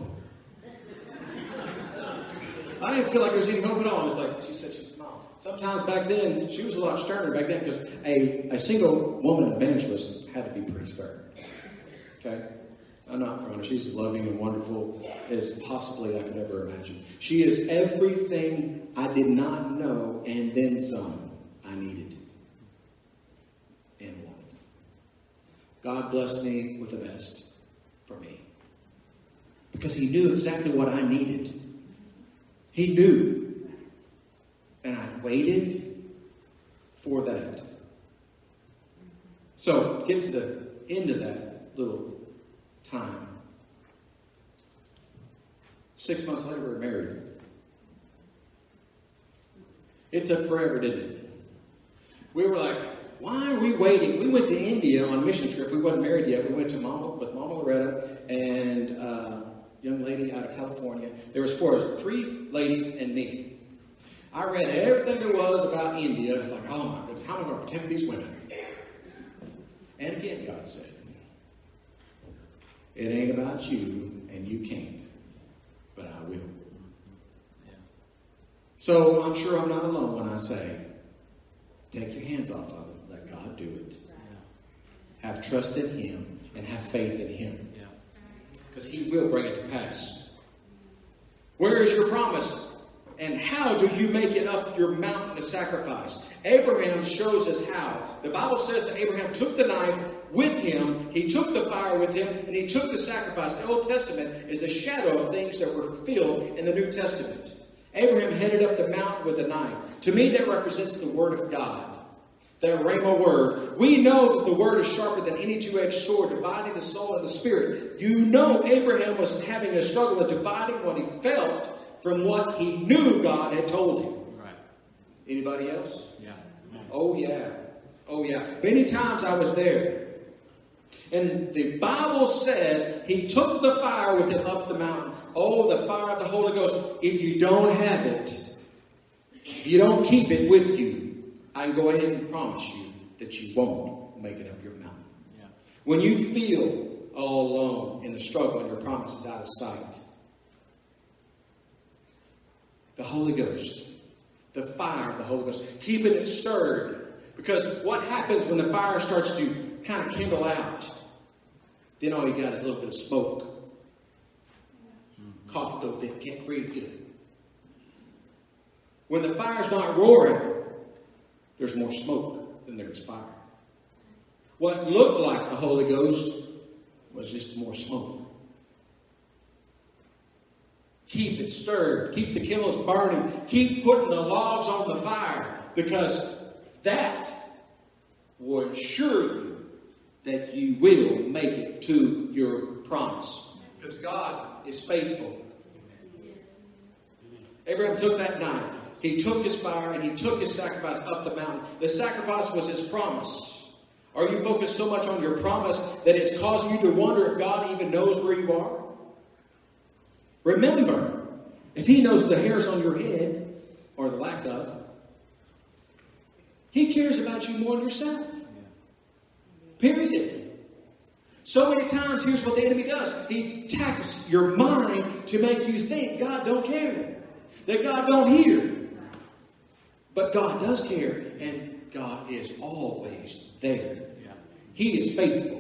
I didn't feel like there was any hope at all. It's like, she said she smiled. Sometimes back then, she was a lot sterner back then because a single woman evangelist had to be pretty stern. Okay? I'm not from her. She's as loving and wonderful as possibly I could ever imagine. She is everything I did not know and then some I needed and wanted. God blessed me with the best for me. Because He knew exactly what I needed. He knew. And I waited for that. So, get to the end of that little time. 6 months later, we were married. It took forever, didn't it? We were like, why are we waiting? We went to India on a mission trip. We wasn't married yet. We went to with Mama Loretta and a young lady out of California. There was 3 ladies and me. I read everything there was about India. I was like, oh my goodness, how am I going to protect these women? And again, God said, it ain't about you, and you can't, but I will. Yeah. So I'm sure I'm not alone when I say, take your hands off of it. Let God do it. Yeah. Have trust in Him and have faith in Him. Because He will bring it to pass. Where is your promise? And how do you make it up your mountain of sacrifice? Abraham shows us how. The Bible says that Abraham took the knife with him, he took the fire with him, and he took the sacrifice. The Old Testament is the shadow of things that were fulfilled in the New Testament. Abraham headed up the mountain with a knife. To me, that represents the Word of God. The Rhema word. We know that the word is sharper than any two-edged sword, dividing the soul and the spirit. You know Abraham was having a struggle with dividing what he felt from what he knew God had told him. Right. Anybody else? Yeah. Oh, yeah. Oh, yeah. Many times I was there. And the Bible says he took the fire with him up the mountain. Oh, the fire of the Holy Ghost. If you don't have it, if you don't keep it with you, I can go ahead and promise you that you won't make it up your mountain. Yeah. When you feel all alone in the struggle and your promise is out of sight, the Holy Ghost, the fire of the Holy Ghost, keeping it stirred. Because what happens when the fire starts to kind of kindle out? Then all you got is a little bit of smoke. Cough a little bit, can't breathe good. When the fire's not roaring, there's more smoke than there's fire. What looked like the Holy Ghost was just more smoke. Keep it stirred. Keep the kindles burning. Keep putting the logs on the fire, because that will assure you that you will make it to your promise. Because God is faithful. Abraham took that knife. He took his fire and he took his sacrifice up the mountain. The sacrifice was his promise. Are you focused so much on your promise that it's causing you to wonder if God even knows where you are? Remember, if He knows the hairs on your head, or the lack of, He cares about you more than yourself. Period. So many times, here's what the enemy does. He tackles your mind to make you think God don't care. That God don't hear. But God does care, and God is always there. He is faithful.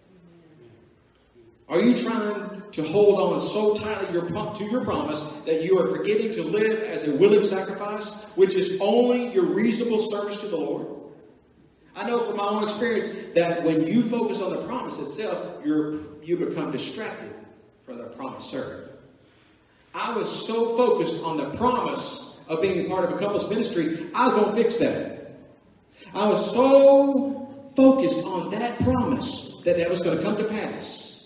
Are you trying to hold on so tightly to your promise that you are forgetting to live as a willing sacrifice, which is only your reasonable service to the Lord? I know from my own experience that when you focus on the promise itself, you become distracted from the promise served. I was so focused on the promise of being a part of a couple's ministry, I was going to fix that. I was so focused on that promise that was going to come to pass.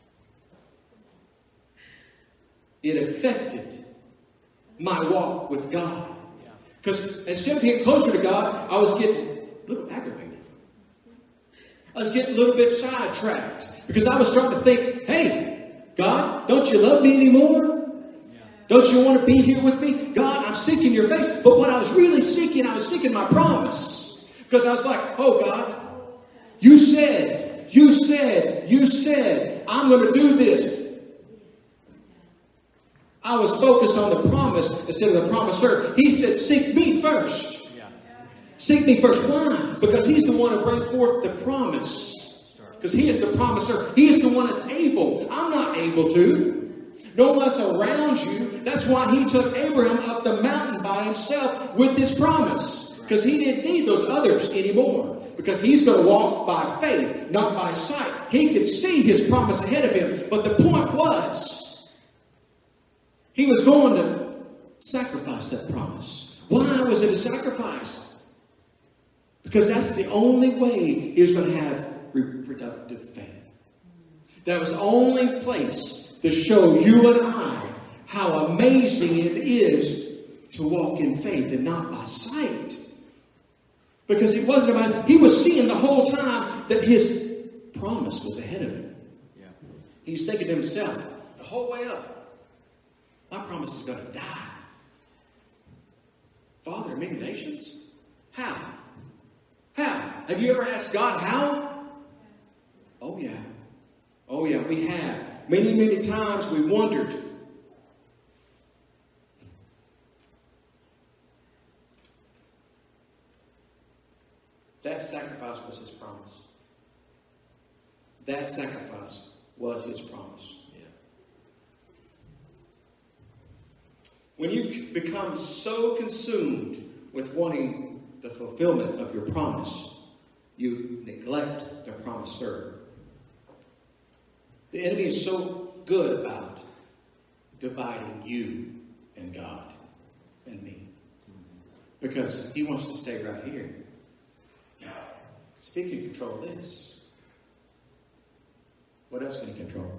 It affected my walk with God. Because instead of getting closer to God, I was getting a little aggravated. I was getting a little bit sidetracked. Because I was starting to think, hey, God, don't you love me anymore? Don't you want to be here with me? God, I'm seeking your face. But what I was really seeking, I was seeking my promise. Because I was like, oh God, you said, I'm going to do this. I was focused on the promise instead of the promiser. He said, seek me first. Seek me first. Why? Because He's the one to bring forth the promise. Because He is the promiser. He is the one that's able. I'm not able to. No one else around you. That's why He took Abraham up the mountain by himself with this promise. Because he didn't need those others anymore. Because he's going to walk by faith, not by sight. He could see his promise ahead of him. But the point was, he was going to sacrifice that promise. Why was it a sacrifice? Because that's the only way he was going to have reproductive faith. That was the only place to show you and I how amazing it is to walk in faith and not by sight. Because it wasn't about, he was seeing the whole time that his promise was ahead of him. He's thinking to himself, the whole way up, my promise is going to die. Father of many nations? How? Have you ever asked God how? Oh yeah. Oh yeah, we have. Many, many times we wondered. That sacrifice was His promise. That sacrifice was His promise. When you become so consumed with wanting the fulfillment of your promise, you neglect the promiser. The enemy is so good about dividing you and God and me. Because he wants to stay right here. If he can control this, what else can he control?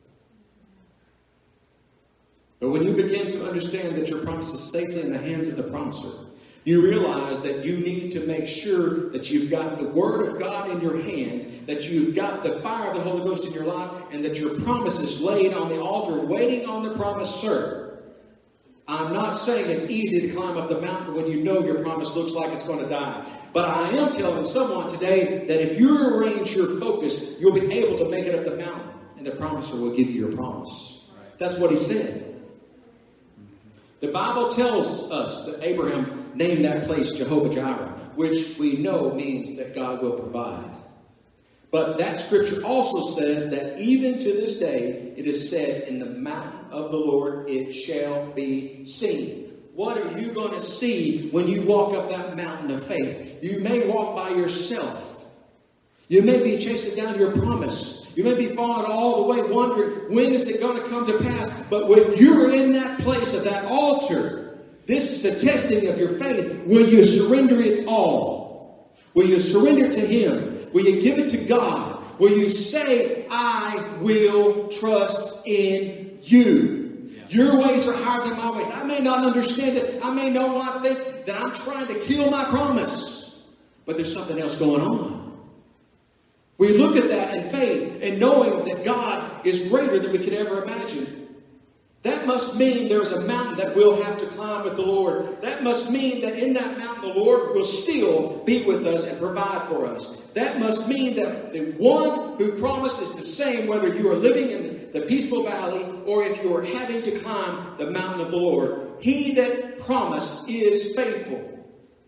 But when you begin to understand that your promise is safely in the hands of the promiser, you realize that you need to make sure that you've got the Word of God in your hand, that you've got the fire of the Holy Ghost in your life, and that your promise is laid on the altar waiting on the promiser. I'm not saying it's easy to climb up the mountain when you know your promise looks like it's going to die. But I am telling someone today that if you arrange your focus, you'll be able to make it up the mountain, and the promiser will give you your promise. That's what he said. The Bible tells us that Abraham named that place Jehovah-Jireh, which we know means that God will provide. But that scripture also says that even to this day, it is said, in the mountain of the Lord it shall be seen. What are you going to see when you walk up that mountain of faith? You may walk by yourself. You may be chasing down your promise. You may be falling all the way wondering, when is it going to come to pass? But when you're in that place of that altar, this is the testing of your faith. Will you surrender it all? Will you surrender it to Him? Will you give it to God? Will you say, I will trust in you? Yeah. Your ways are higher than my ways. I may not understand it. I may not think that I'm trying to kill my promise. But there's something else going on. We look at that in faith and knowing that God is greater than we could ever imagine. That must mean there's a mountain that we'll have to climb with the Lord. That must mean that in that mountain the Lord will still be with us and provide for us. That must mean that the one who promised is the same whether you are living in the peaceful valley or if you are having to climb the mountain of the Lord. He that promised is faithful.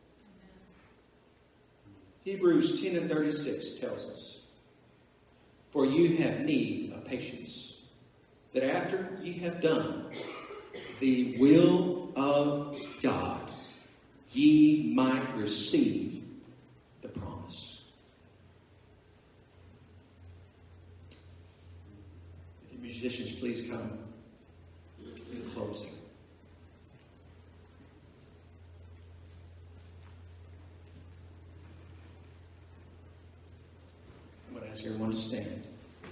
Hebrews 10 and 36 tells us, for you have need of patience, that after ye have done the will of God, ye might receive the promise. If the musicians please come in closing. I'm going to ask everyone to stand.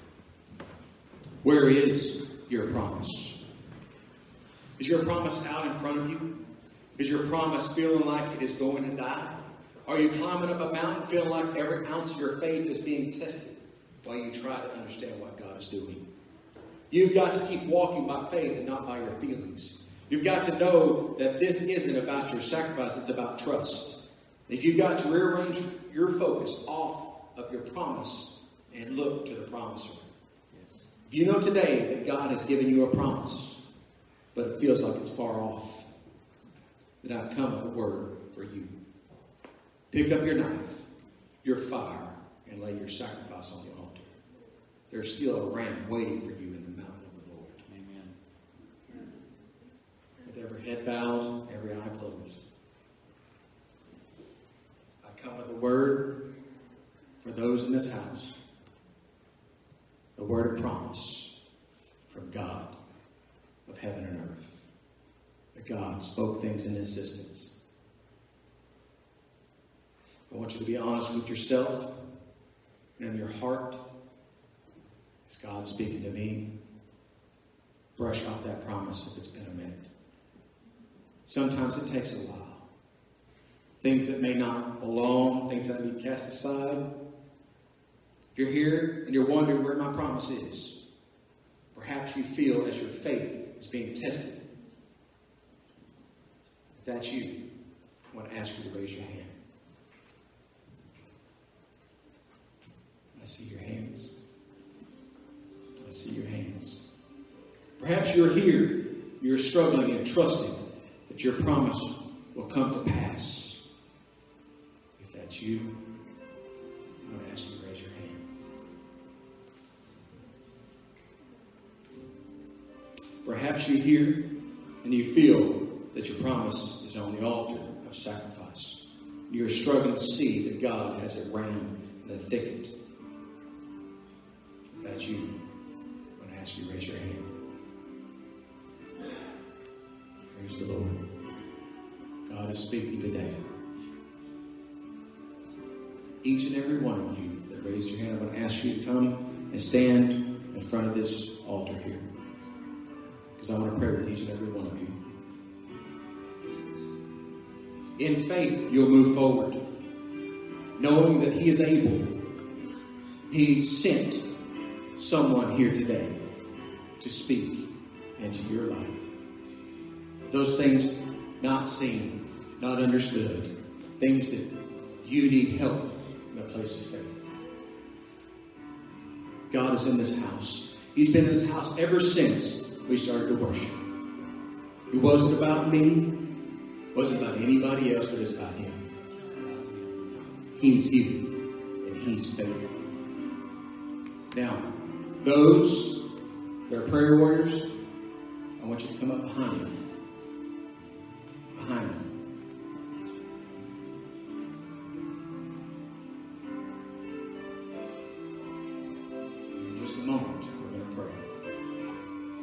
Where is your promise? Is your promise out in front of you? Is your promise feeling like it is going to die? Are you climbing up a mountain feeling like every ounce of your faith is being tested while you try to understand what God is doing? You've got to keep walking by faith and not by your feelings. You've got to know that this isn't about your sacrifice, it's about trust. If you've got to rearrange your focus off of your promise and look to the promiser. If you know today that God has given you a promise, but it feels like it's far off, then I've come with a word for you. Pick up your knife, your fire, and lay your sacrifice on the altar. There's still a ram waiting for you in the mountain of the Lord. Amen. With every head bowed, every eye closed. I come with a word for those in this house. A word of promise from God of heaven and earth. That God spoke things in existence. I want you to be honest with yourself and in your heart. Is God speaking to me? Brush off that promise if it's been a minute. Sometimes it takes a while. Things that may not belong, things that need to be cast aside. If you're here and you're wondering where my promise is, perhaps you feel as your faith is being tested. If that's you, I want to ask you to raise your hand. I see your hands. I see your hands. Perhaps you're here, you're struggling and trusting that your promise will come to pass. If that's you, I'm going to ask you to raise your hand. Perhaps you're here and you feel that your promise is on the altar of sacrifice. You're struggling to see that God has a ram in the thicket. If that's you, I'm going to ask you to raise your hand. Praise the Lord. God is speaking today. Each and every one of you that raised your hand, I'm going to ask you to come and stand in front of this altar here. Because I want to pray with each and every one of you. In faith, you'll move forward, knowing that He is able. He sent someone here today to speak into your life. Those things not seen, not understood, things that you need help in a place of faith. God is in this house. He's been in this house ever since we started to worship. It wasn't about me. It wasn't about anybody else, but it's about Him. He's here, and He's faithful. Now, those that are prayer warriors, I want you to come up behind them. Behind them. a moment.